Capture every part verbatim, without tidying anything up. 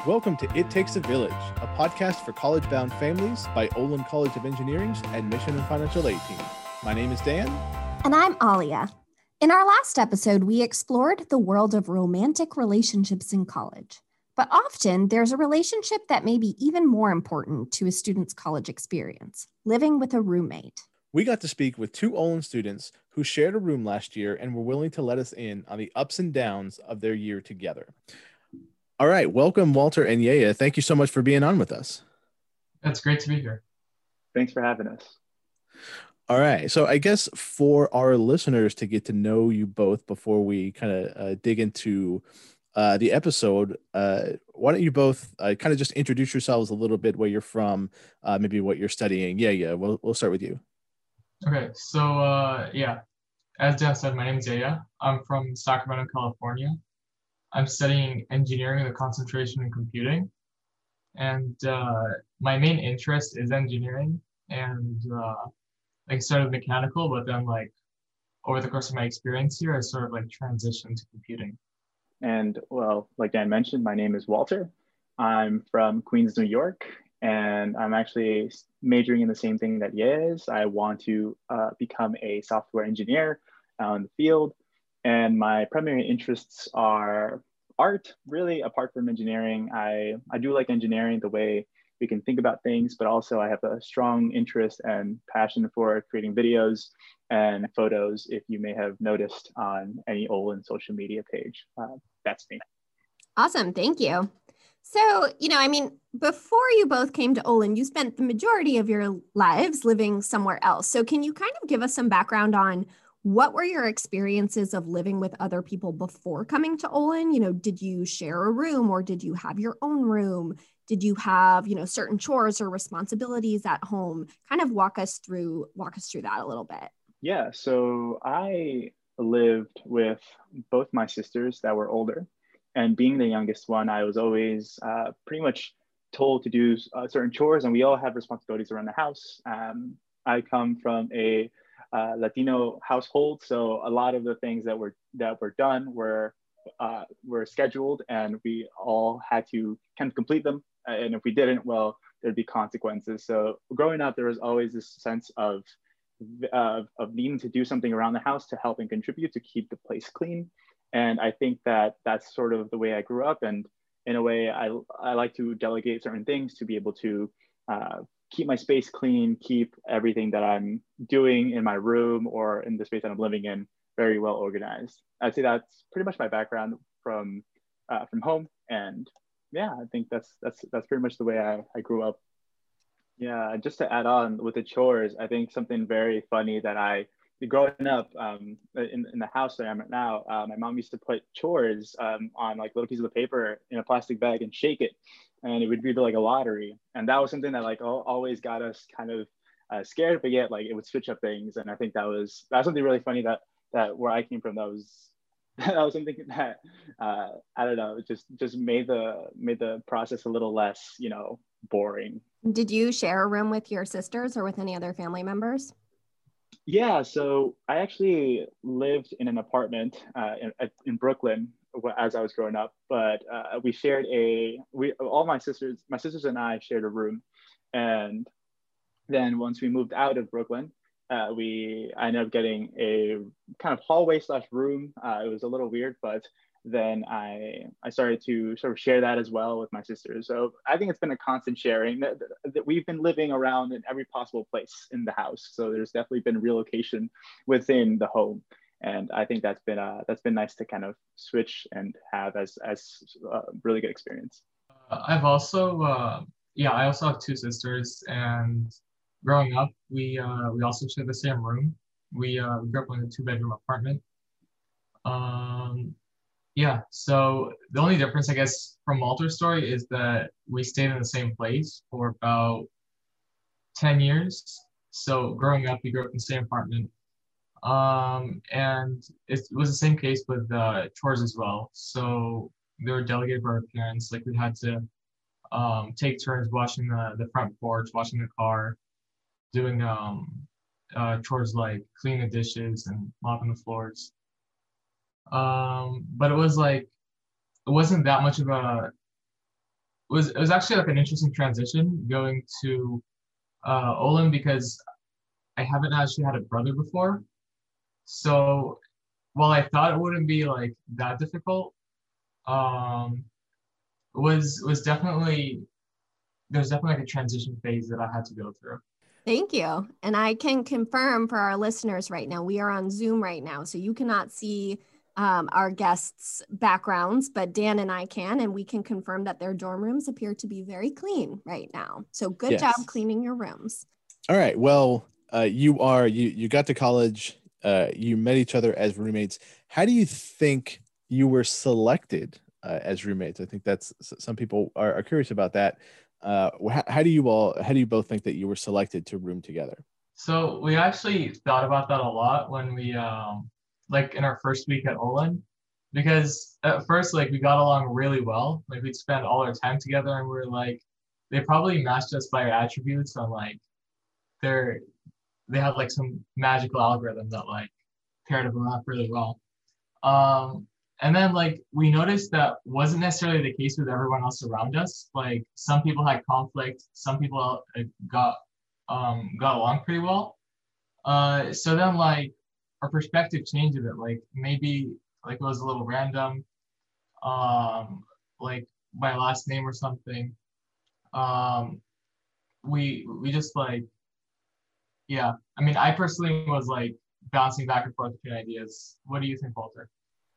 Welcome to It Takes a Village, a podcast for college-bound families by Olin College of Engineering's Admission and Financial Aid team. My name is Dan. And I'm Alia. In our last episode, we explored the world of romantic relationships in college. But often, there's a relationship that may be even more important to a student's college experience, living with a roommate. We got to speak with two Olin students who shared a room last year and were willing to let us in on the ups and downs of their year together. All right, welcome, Walter and Yaya. Thank you so much for being on with us. It's great to be here. Thanks for having us. All right, so I guess for our listeners to get to know you both before we kind of uh, dig into uh, the episode, uh, why don't you both uh, kind of just introduce yourselves a little bit, where you're from, uh, maybe what you're studying. Yeah, yeah, we'll, we'll start with you. Okay, so uh, yeah, as Dan said, my name is Yaya. I'm from Sacramento, California. I'm studying engineering with a concentration in computing. And uh, my main interest is engineering. And uh, I started mechanical, but then like over the course of my experience here, I sort of like transitioned to computing. And well, like Dan mentioned, my name is Walter. I'm from Queens, New York, and I'm actually majoring in the same thing that Yaya is. I want to uh, become a software engineer out in the field. And my primary interests are art, really, apart from engineering. I, I do like engineering, the way we can think about things, but also I have a strong interest and passion for creating videos and photos, if you may have noticed on any Olin social media page. Uh, that's me. Awesome, thank you. So, you know, I mean, before you both came to Olin, you spent the majority of your lives living somewhere else. So can you kind of give us some background on what were your experiences of living with other people before coming to Olin? You know, did you share a room, or did you have your own room? Did you have, you know, certain chores or responsibilities at home? Kind of walk us through, walk us through that a little bit. Yeah, so I lived with both my sisters that were older. And being the youngest one, I was always uh, pretty much told to do uh, certain chores, and we all have responsibilities around the house. Um, I come from a uh, Latino household, so a lot of the things that were that were done were uh, were scheduled, and we all had to kind of complete them. And if we didn't, well, there'd be consequences. So growing up, there was always this sense of uh, of needing to do something around the house to help and contribute to keep the place clean. And I think that that's sort of the way I grew up. And in a way, I, I like to delegate certain things to be able to uh, keep my space clean, keep everything that I'm doing in my room or in the space that I'm living in very well organized. I'd say that's pretty much my background from uh, from home. And yeah, I think that's that's that's pretty much the way I, I grew up. Yeah, just to add on with the chores, I think something very funny that I growing up um, in, in the house that I'm at now, uh, my mom used to put chores um, on like little pieces of paper in a plastic bag and shake it, and it would be like a lottery. And that was something that like always got us kind of uh, scared, but yet like it would switch up things. And I think that was that's something really funny that that where I came from. That was that was something that uh, I don't know, just just made the made the process a little less, you know, boring. Did you share a room with your sisters or with any other family members? Yeah, so I actually lived in an apartment uh, in, in Brooklyn as I was growing up, but uh, we shared a, we all my sisters, my sisters and I shared a room. And then once we moved out of Brooklyn, uh, we, I ended up getting a kind of hallway slash room. Uh, it was a little weird, but then I, I started to sort of share that as well with my sisters. So I think it's been a constant sharing that, that we've been living around in every possible place in the house. So there's definitely been relocation within the home. And I think that's been uh, that's been nice to kind of switch and have as, as a really good experience. Uh, I've also, uh, yeah, I also have two sisters, and growing up, we uh, we also shared the same room. We, uh, we grew up in a two bedroom apartment. Um, Yeah, so the only difference, I guess, from Walter's story is that we stayed in the same place for about ten years. So growing up, we grew up in the same apartment. Um, and it was the same case with uh, chores as well. So they were delegated by our parents. Like we had to um, take turns washing the, the front porch, washing the car, doing um, uh, chores like cleaning the dishes and mopping the floors. Um, but it was like, it wasn't that much of a was it was actually like an interesting transition going to uh, Olin because I haven't actually had a brother before. So while I thought it wouldn't be like that difficult, um, was was definitely there's definitely like a transition phase that I had to go through. Thank you. And I can confirm for our listeners right now, we are on Zoom right now, so you cannot see um, our guests' backgrounds, but Dan and I can, and we can confirm that their dorm rooms appear to be very clean right now. So good Yes. job cleaning your rooms. All right. Well, uh, you are you you got to college. Uh, you met each other as roommates. How do you think you were selected uh, as roommates? I think that's some people are, are curious about that. Uh, how, how do you all how do you both think that you were selected to room together? So we actually thought about that a lot when we um like in our first week at Olin, because at first like we got along really well. Like we'd spend all our time together and we were like they probably matched us by our attributes on like they're they had like some magical algorithm that like paired them up really well. Um and then like we noticed that wasn't necessarily the case with everyone else around us. Like some people had conflict, some people uh, got um got along pretty well. Uh so then like our perspective changed a bit. Like maybe like it was a little random, um like my last name or something. Um we we just like yeah. I mean I personally was like bouncing back and forth between ideas. What do you think, Walter?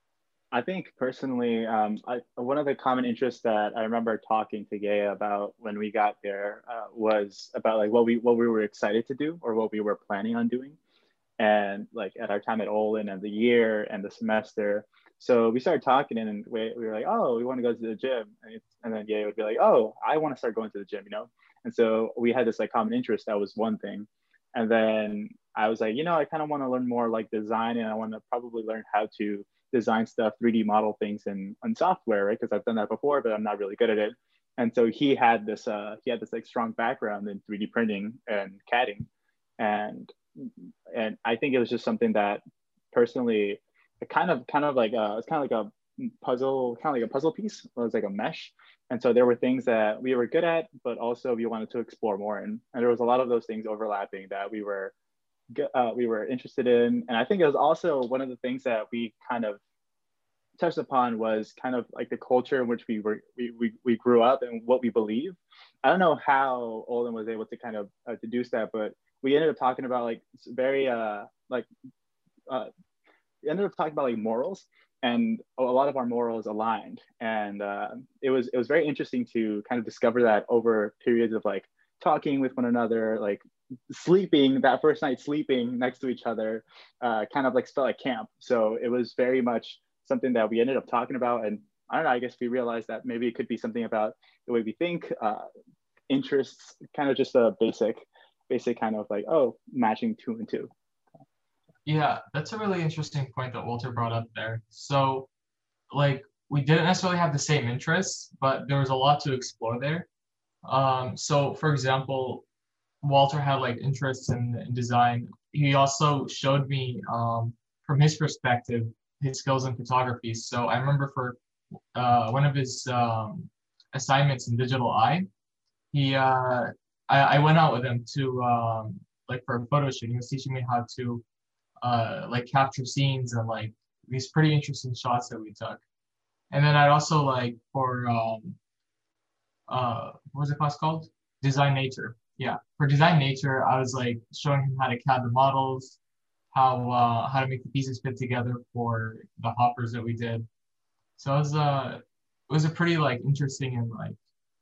I think personally, um, I, one of the common interests that I remember talking to Gaya about when we got there uh, was about like what we what we were excited to do or what we were planning on doing, and like at our time at Olin and the year and the semester. So we started talking and we, we were like, oh, we want to go to the gym, and, it's, and then Gaya would be like, oh, I want to start going to the gym, you know. And so we had this like common interest. That was one thing, and then I was like, you know, I kind of want to learn more like design, and I want to probably learn how to design stuff, three D model things in, in software, right? Because I've done that before, but I'm not really good at it. And so he had this, uh, he had this like strong background in three D printing and CADing, and and I think it was just something that personally, it kind of kind of like a, it's kind of like a puzzle, kind of like a puzzle piece. It was like a mesh, and so there were things that we were good at, but also we wanted to explore more, and and there was a lot of those things overlapping that we were uh, we were interested in. And I think it was also one of the things that we kind of touched upon was kind of like the culture in which we were we, we, we grew up and what we believe. I don't know how Olin was able to kind of uh, deduce that, but we ended up talking about like very uh like uh ended up talking about like morals, and a lot of our morals aligned. And uh, it was it was very interesting to kind of discover that over periods of like talking with one another, like sleeping that first night, sleeping next to each other, uh, kind of like felt like camp. So it was very much something that we ended up talking about. And I don't know, I guess we realized that maybe it could be something about the way we think, uh, interests, kind of just a basic, basic kind of like, oh, matching two and two. Yeah, that's a really interesting point that Walter brought up there. So like we didn't necessarily have the same interests, but there was a lot to explore there. Um, so for example, Walter had like interests in, in design. He also showed me um, from his perspective his skills in photography. So I remember for uh, one of his um, assignments in Digital Eye, he uh, I, I went out with him to um, like for a photo shoot. He was teaching me how to uh, like capture scenes and like these pretty interesting shots that we took. And then I'd also like for um, uh, what was the class called? Design Nature. Yeah, for Design Nature, I was like showing him how to CAD the models, how uh, how to make the pieces fit together for the hoppers that we did. So it was uh it was a pretty like interesting and like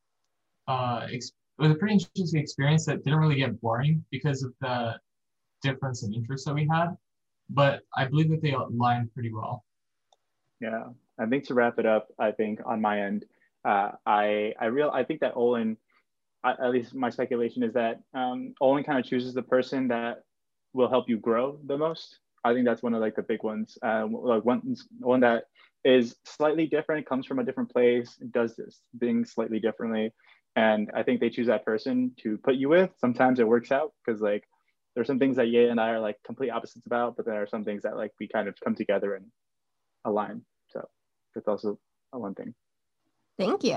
uh ex- it was a pretty interesting experience that didn't really get boring because of the difference in interests that we had. But I believe that they aligned pretty well. Yeah, I think to wrap it up, I think on my end, uh, I I real I think that Olin, at least my speculation is that um, Olin kind of chooses the person that will help you grow the most. I think that's one of like the big ones. Uh, like one one that is slightly different, comes from a different place, does this thing slightly differently, and I think they choose that person to put you with. Sometimes it works out because like there's some things that Ye and I are like complete opposites about, but there are some things that like we kind of come together and align. So that's also one thing. Thank you.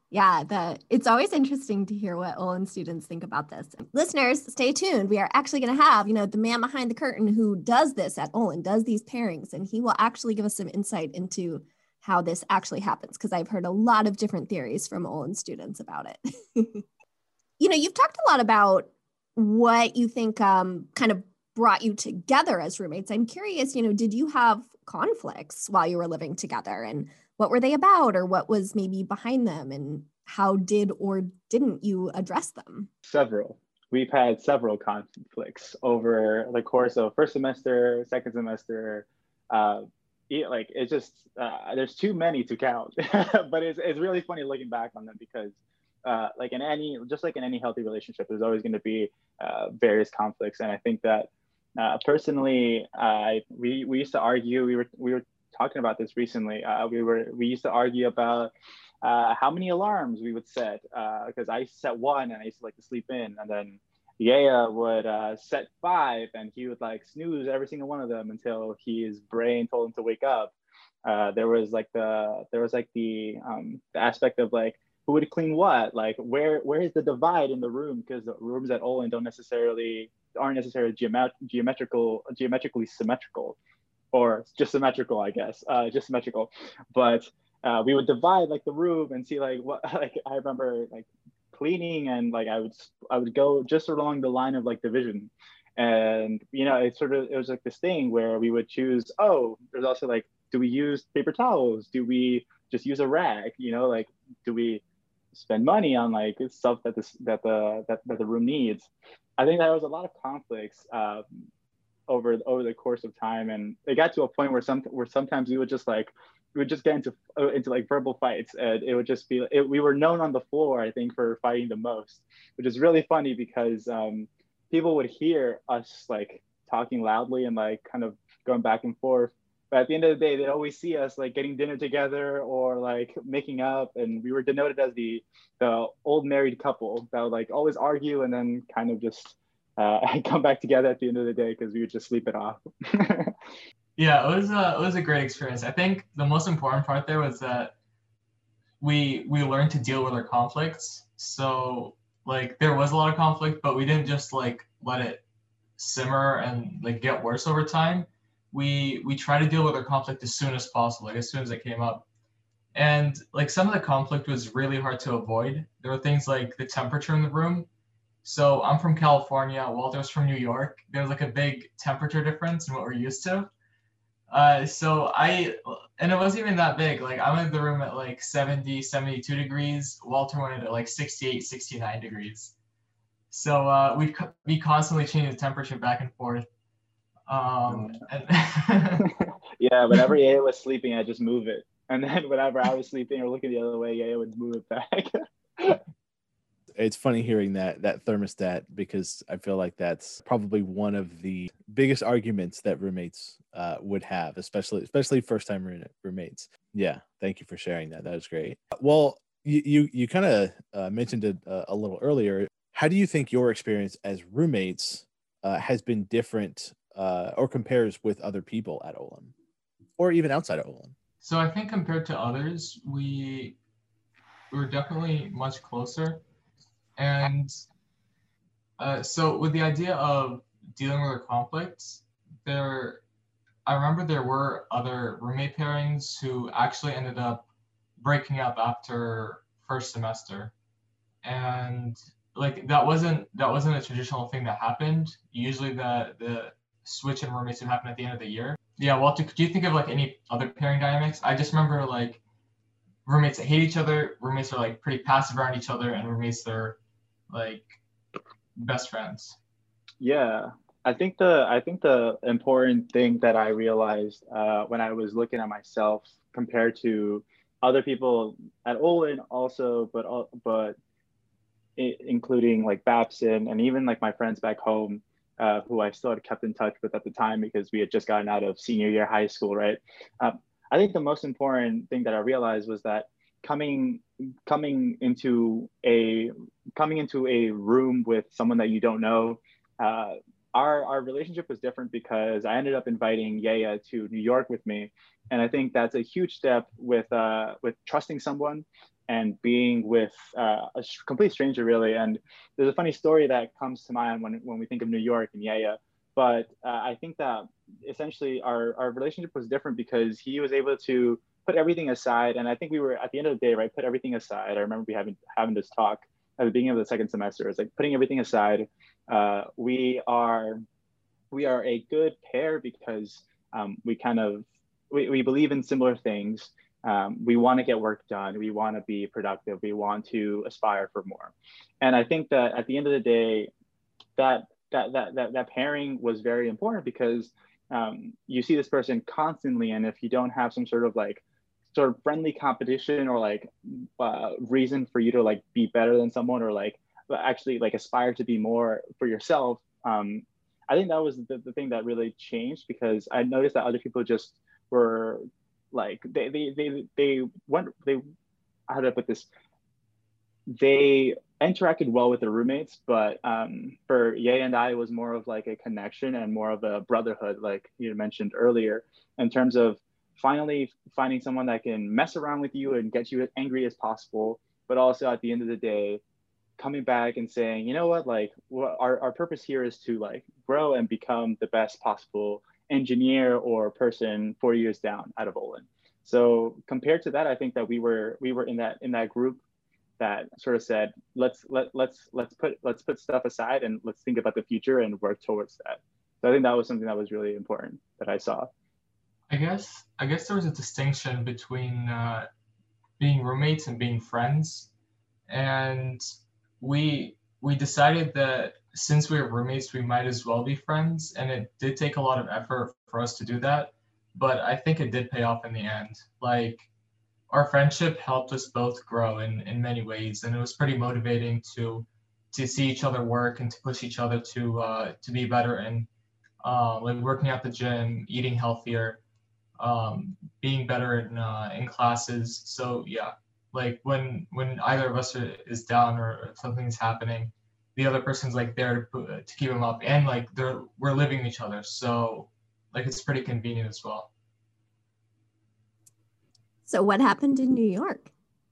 Yeah, the it's always interesting to hear what Olin students think about this. Listeners, stay tuned. We are actually going to have, you know, the man behind the curtain who does this at Olin, does these pairings, and he will actually give us some insight into how this actually happens, because I've heard a lot of different theories from Olin students about it. You know, you've talked a lot about what you think um, kind of brought you together as roommates. I'm curious, you know, did you have conflicts while you were living together, and what were they about, or what was maybe behind them, and how did or didn't you address them? Several. We've had several conflicts over the course of first semester, second semester. Uh, it, like it's just uh, there's too many to count, but it's it's really funny looking back on them because uh, like in any just like in any healthy relationship, there's always going to be uh, various conflicts, and I think that uh, personally, I we we used to argue. We were we were talking about this recently. Uh, we were we used to argue about uh, how many alarms we would set because uh, I used to set one and I used to like to sleep in, and then Yaya would uh, set five and he would like snooze every single one of them until his brain told him to wake up. Uh, there was like the there was like the um, the aspect of like who would clean what, like where where is the divide in the room, because the rooms at Olin don't necessarily aren't necessarily geomet- geometrical geometrically symmetrical, or just symmetrical, I guess, uh, just symmetrical. But uh, we would divide like the room and see like what, like I remember like cleaning and like I would, I would go just along the line of like division. And, you know, it sort of, it was like this thing where we would choose, oh, there's also like, do we use paper towels? Do we just use a rag? You know, like, do we spend money on like stuff that this, that the, that, that the room needs? I think there was a lot of conflicts um, over over the course of time, and it got to a point where some where sometimes we would just like we would just get into uh, into like verbal fights, and it would just be it, we were known on the floor, I think, for fighting the most, which is really funny because um, people would hear us like talking loudly and like kind of going back and forth, but at the end of the day they'd always see us like getting dinner together or like making up, and we were denoted as the the old married couple that would like always argue and then kind of just uh, and come back together at the end of the day because we would just sleep it off. Yeah, it was a, it was a great experience. I think the most important part there was that we we learned to deal with our conflicts. So like there was a lot of conflict, but we didn't just like let it simmer and like get worse over time. We we try to deal with our conflict as soon as possible, like as soon as it came up. And like some of the conflict was really hard to avoid. There were things like the temperature in the room. So I'm from California, Walter's from New York. There's like a big temperature difference in what we're used to. Uh, so I, and it wasn't even that big. Like I went in the room at like seventy, seventy-two degrees. Walter went at like sixty-eight, sixty-nine degrees. So uh, we we constantly change the temperature back and forth. Um, and yeah, whenever Yaya was sleeping, I just move it. And then whenever I was sleeping or looking the other way, Yaya would move it back. It's funny hearing that that thermostat, because I feel like that's probably one of the biggest arguments that roommates uh, would have, especially especially first time roommates. Yeah, thank you for sharing that. That was great. Well, you you, you kind of uh, mentioned it uh, a little earlier. How do you think your experience as roommates uh, has been different uh, or compares with other people at Olin, or even outside of Olin? So I think compared to others, we we were definitely much closer. And uh, so with the idea of dealing with our conflicts, there, I remember there were other roommate pairings who actually ended up breaking up after first semester. And like that wasn't that wasn't a traditional thing that happened. Usually the the switch in roommates would happen at the end of the year. Yeah, Walter, could you think of like any other pairing dynamics? I just remember like roommates that hate each other, roommates are like pretty passive around each other, and roommates that are like best friends. Yeah, I think the I think the important thing that I realized uh, when I was looking at myself compared to other people at Olin also, but but it, including like Babson and even like my friends back home, uh, who I still had kept in touch with at the time because we had just gotten out of senior year high school, right? Um, I think the most important thing that I realized was that coming coming into a coming into a room with someone that you don't know, uh, our our relationship was different because I ended up inviting Yaya to New York with me, and I think that's a huge step with uh, with trusting someone and being with uh, a complete stranger, really. And there's a funny story that comes to mind when when we think of New York and Yaya. But uh, I think that essentially our our relationship was different because he was able to put everything aside, and I think we were at the end of the day, right, put everything aside. I remember we having having this talk at the beginning of the second semester. It's like putting everything aside. Uh, we are we are a good pair because um, we kind of we, we believe in similar things. Um, we want to get work done. We want to be productive. We want to aspire for more. And I think that at the end of the day, that that that that, that pairing was very important because um, you see this person constantly, and if you don't have some sort of like sort of friendly competition or like uh, reason for you to like be better than someone or like actually like aspire to be more for yourself, um, I think that was the, the thing that really changed because I noticed that other people just were like they they they they went they how do I put this? They interacted well with their roommates, but um, for Ye and I, it was more of like a connection and more of a brotherhood, like you mentioned earlier, in terms of finally finding someone that can mess around with you and get you as angry as possible, but also at the end of the day, coming back and saying, you know what, like what, our, our purpose here is to like grow and become the best possible engineer or person four years down out of Olin. So compared to that, I think that we were we were in that in that group that sort of said, let's let let's let's put let's put stuff aside and let's think about the future and work towards that. So I think that was something that was really important that I saw. I guess I guess there was a distinction between uh, being roommates and being friends, and we we decided that since we were roommates, we might as well be friends, and it did take a lot of effort for us to do that, but I think it did pay off in the end. Like our friendship helped us both grow in, in many ways, and it was pretty motivating to to see each other work and to push each other to uh, to be better and uh, like working at the gym, eating healthier, um, being better in uh, in classes. So yeah, like when when either of us are, is down or something's happening, the other person's like there to, to keep them up, and like they're we're living each other. So like it's pretty convenient as well. So what happened in New York?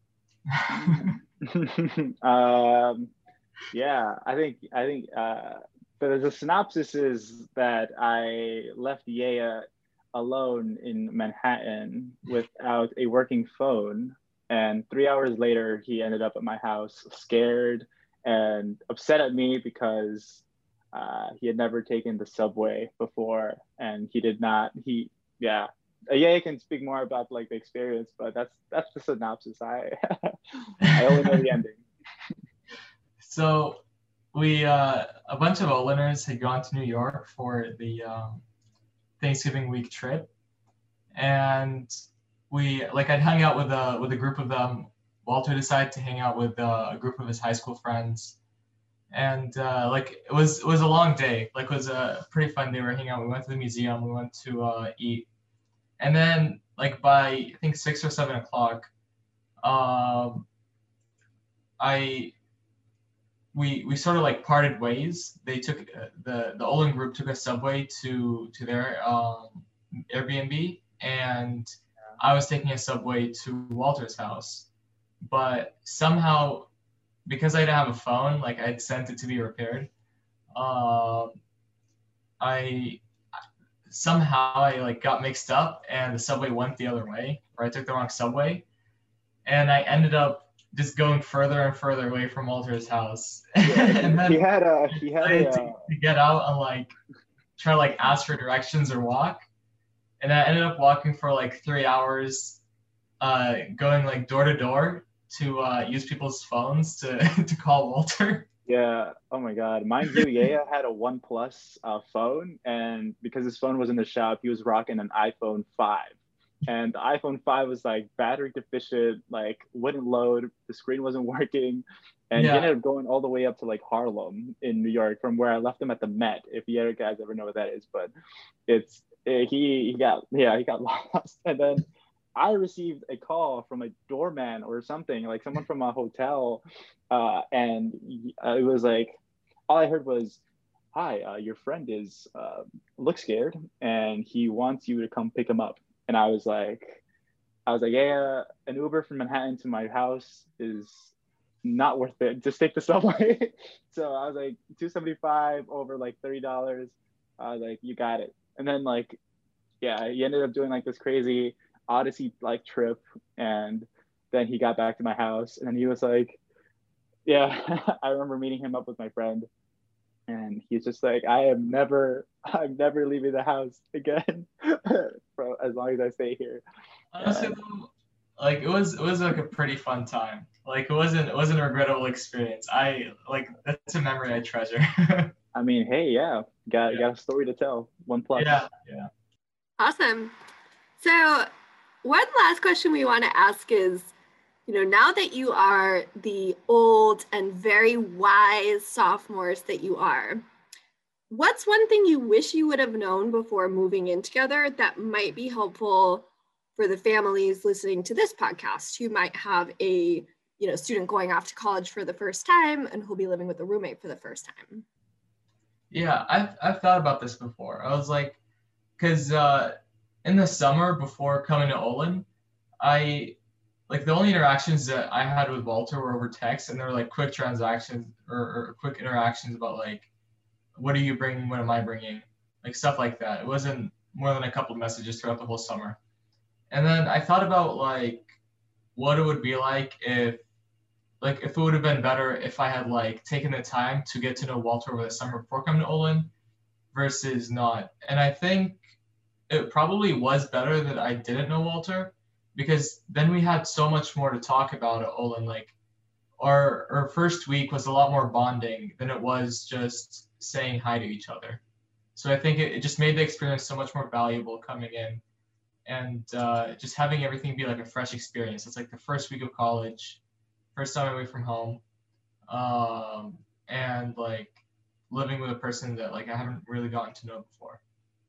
um, yeah, I think I think uh, the, the synopsis is that I left Yaya alone in Manhattan without a working phone, and three hours later he ended up at my house, scared and upset at me because uh, he had never taken the subway before, and he did not. He yeah. Yeah, can speak more about like the experience, but that's that's the synopsis. I I only know the ending. So we uh, a bunch of Oliners had gone to New York for the um, Thanksgiving week trip, and we like I'd hung out with a with a group of them. Walter decided to hang out with uh, a group of his high school friends, and uh, like it was it was a long day. Like it was a pretty fun day. We were hanging out. We went to the museum. We went to uh, eat. And then, like by I think six or seven o'clock, um, I we we sort of like parted ways. They took uh, the the Olin group took a subway to to their um, Airbnb, and I was taking a subway to Walter's house. But somehow, because I didn't have a phone, like I'd sent it to be repaired. Uh, I somehow I like got mixed up and the subway went the other way, or I took the wrong subway, and I ended up just going further and further away from Walter's house. Yeah, and then he had a he had I had a to, to get out and like try to like ask for directions or walk, and I ended up walking for like three hours, uh, going like door to door to uh, use people's phones to to call Walter. Yeah. Oh my God. Mind you, Yaya had a OnePlus uh, phone, and because his phone was in the shop, he was rocking an iPhone five. And the iPhone five was like battery deficient, like wouldn't load, the screen wasn't working. And Yeah. he ended up going all the way up to like Harlem in New York from where I left him at the Met, if you guys ever know what that is. But it's, eh, he, he got, yeah, he got lost. And then I received a call from a doorman or something, like someone from a hotel, uh, and uh, it was like, all I heard was, hi, uh, your friend is uh, looks scared and he wants you to come pick him up. And I was like, I was like, yeah, an Uber from Manhattan to my house is not worth it. Just take the subway. So I was like, two seventy-five over like thirty dollars. I was like, you got it. And then like, yeah, he ended up doing like this crazy Odyssey like trip. And then he got back to my house and then he was like, yeah, I remember meeting him up with my friend. And he's just like, I am never, I'm never leaving the house again for as long as I stay here. Honestly, And, though, like it was it was like a pretty fun time. Like it wasn't it wasn't a regrettable experience. I like that's a memory I treasure. I mean, hey, yeah, got Yeah. got a story to tell. One plus. Yeah, yeah. Awesome. So, one last question we want to ask is, you know, now that you are the old and very wise sophomores that you are, what's one thing you wish you would have known before moving in together that might be helpful for the families listening to this podcast who might have a, you know, student going off to college for the first time and who'll be living with a roommate for the first time? Yeah, I've I've thought about this before. I was like, because uh, in the summer before coming to Olin, I like the only interactions that I had with Walter were over text, and they were like quick transactions or, or quick interactions about like, what are you bringing? What am I bringing? Like stuff like that. It wasn't more than a couple of messages throughout the whole summer. And then I thought about like what it would be like if like if it would have been better if I had like taken the time to get to know Walter over the summer before coming to Olin versus not. And I think it probably was better that I didn't know Walter because then we had so much more to talk about at Olin. Like our our first week was a lot more bonding than it was just saying hi to each other. So I think it, it just made the experience so much more valuable coming in and uh, just having everything be like a fresh experience. It's like the first week of college, first time away from home, um, and like living with a person that like I haven't really gotten to know before.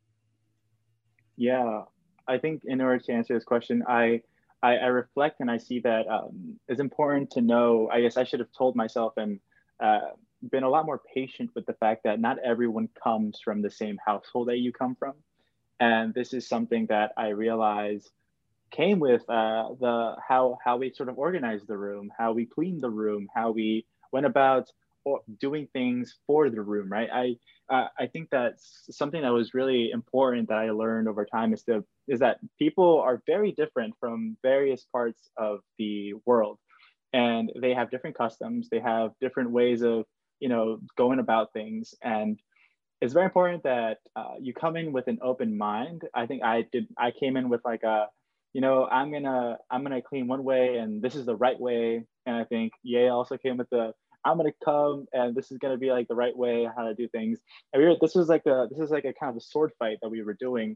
Yeah, I think in order to answer this question, I I, I reflect and I see that um, it's important to know. I guess I should have told myself and uh, been a lot more patient with the fact that not everyone comes from the same household that you come from, and this is something that I realize came with uh, the how how we sort of organized the room, how we cleaned the room, how we went about or doing things for the room, right? I uh, I think that's something that was really important that I learned over time is to is that people are very different from various parts of the world, and they have different customs, they have different ways of you know going about things, and it's very important that uh, you come in with an open mind. I think I did. I came in with like a, you know, I'm gonna I'm gonna clean one way, and this is the right way. And I think Ye also came with the I'm gonna come, and this is gonna be like the right way how to do things. And we were, this was like a this is like a kind of a sword fight that we were doing,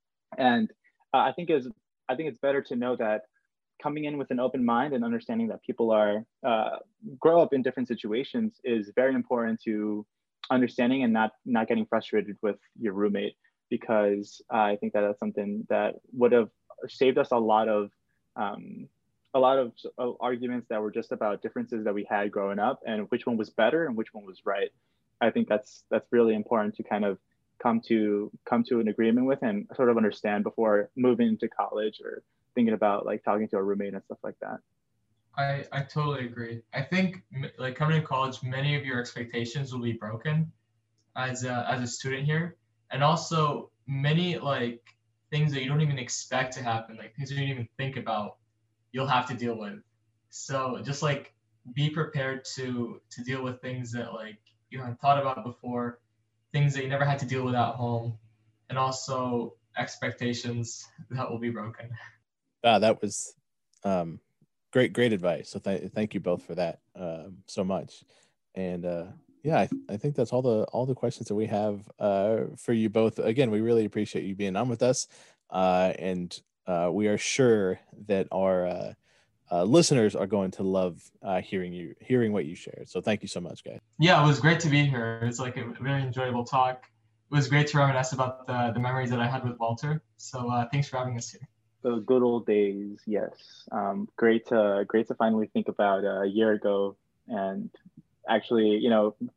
and uh, I think is I think it's better to know that coming in with an open mind and understanding that people are uh, grow up in different situations is very important to understanding and not not getting frustrated with your roommate, because uh, I think that that's something that would have saved us a lot of um, a lot of uh, arguments that were just about differences that we had growing up and which one was better and which one was right. I think that's that's really important to kind of come to come to an agreement with and sort of understand before moving into college or thinking about like talking to a roommate and stuff like that. I, I totally agree. I think like coming to college, many of your expectations will be broken as a, as a student here. And also many like things that you don't even expect to happen, like things you don't even think about, you'll have to deal with. So just like be prepared to to deal with things that like you haven't thought about before, things that you never had to deal with at home, and also expectations that will be broken. Ah, that was um, great, great advice. So th- thank you both for that um, so much. And uh, yeah, I, th- I think that's all the all the questions that we have uh, for you both. Again, we really appreciate you being on with us, uh, and uh, we are sure that our uh, uh, listeners are going to love uh, hearing you hearing what you shared. So thank you so much, guys. Yeah, it was great to be here. It's like a very enjoyable talk. It was great to reminisce about the, the memories that I had with Walter. So uh, thanks for having us here. The good old days, yes. Um, great to great to finally think about uh, a year ago and actually, you know,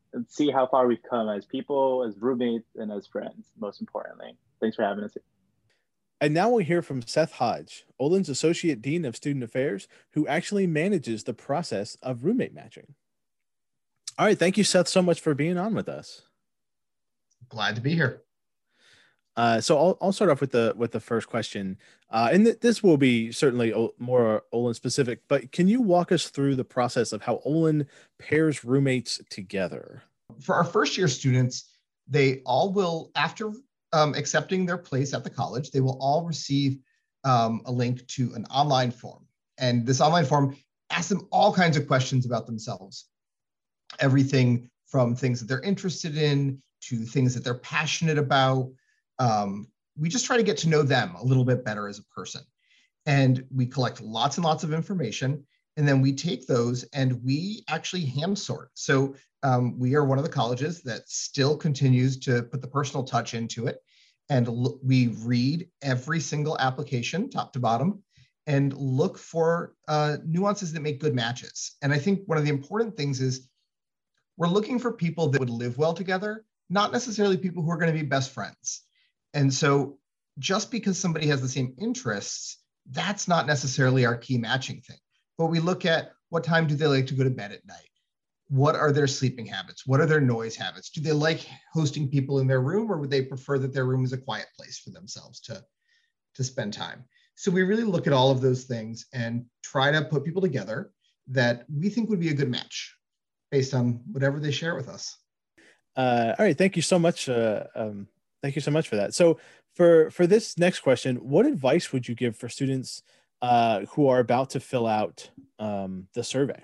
see how far we've come as people, as roommates, and as friends, most importantly. Thanks for having us. And now we'll hear from Seth Hodge, Olin's Associate Dean of Student Affairs, who actually manages the process of roommate matching. All right, thank you, Seth, so much for being on with us. Glad to be here. Uh, so I'll, I'll start off with the with the first question, uh, and th- this will be certainly o- more Olin specific. But can you walk us through the process of how Olin pairs roommates together? For our first year students, they all will, after um, accepting their place at the college, they will all receive um, a link to an online form, and this online form asks them all kinds of questions about themselves, everything from things that they're interested in to things that they're passionate about. Um, we just try to get to know them a little bit better as a person. And we collect lots and lots of information. And then we take those and we actually hand sort. So um, we are one of the colleges that still continues to put the personal touch into it. And l- we read every single application, top to bottom, and look for uh, nuances that make good matches. And I think one of the important things is we're looking for people that would live well together, not necessarily people who are going to be best friends. And so just because somebody has the same interests, that's not necessarily our key matching thing. But we look at what time do they like to go to bed at night? What are their sleeping habits? What are their noise habits? Do they like hosting people in their room, or would they prefer that their room is a quiet place for themselves to, to spend time? So we really look at all of those things and try to put people together that we think would be a good match based on whatever they share with us. Uh, all right, thank you so much. Uh, um, Thank you so much for that. So for, for this next question, what advice would you give for students uh, who are about to fill out um, the survey?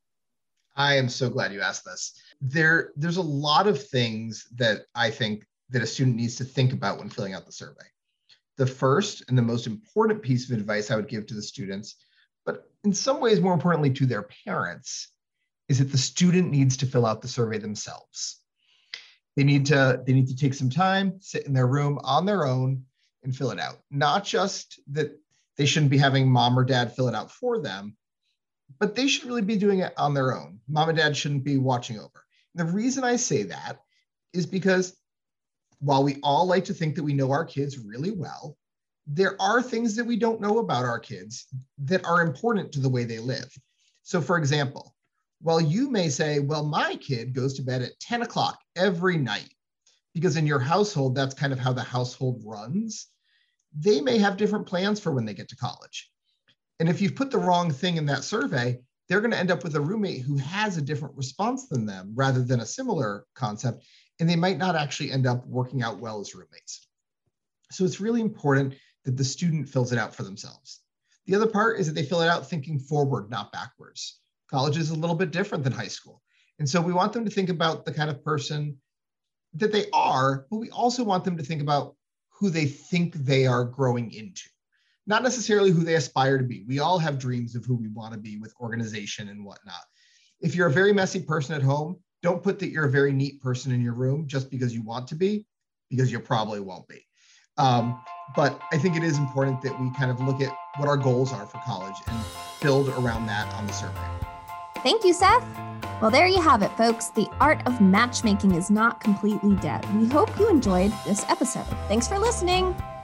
I am so glad you asked this. There, there's a lot of things that I think that a student needs to think about when filling out the survey. The first and the most important piece of advice I would give to the students, but in some ways more importantly to their parents, is that the student needs to fill out the survey themselves. They need to, they need to take some time, sit in their room on their own and fill it out. Not just that they shouldn't be having mom or dad fill it out for them, but they should really be doing it on their own. Mom and dad shouldn't be watching over. And the reason I say that is because while we all like to think that we know our kids really well, there are things that we don't know about our kids that are important to the way they live. So for example, while you may say, well, my kid goes to bed at ten o'clock every night, because in your household, that's kind of how the household runs, they may have different plans for when they get to college. And if you've put the wrong thing in that survey, they're going to end up with a roommate who has a different response than them rather than a similar concept, and they might not actually end up working out well as roommates. So it's really important that the student fills it out for themselves. The other part is that they fill it out thinking forward, not backwards. College is a little bit different than high school. And so we want them to think about the kind of person that they are, but we also want them to think about who they think they are growing into, not necessarily who they aspire to be. We all have dreams of who we want to be with organization and whatnot. If you're a very messy person at home, don't put that you're a very neat person in your room just because you want to be, because you probably won't be. Um, but I think it is important that we kind of look at what our goals are for college and build around that on the survey. Thank you, Seth. Well, there you have it, folks. The art of matchmaking is not completely dead. We hope you enjoyed this episode. Thanks for listening.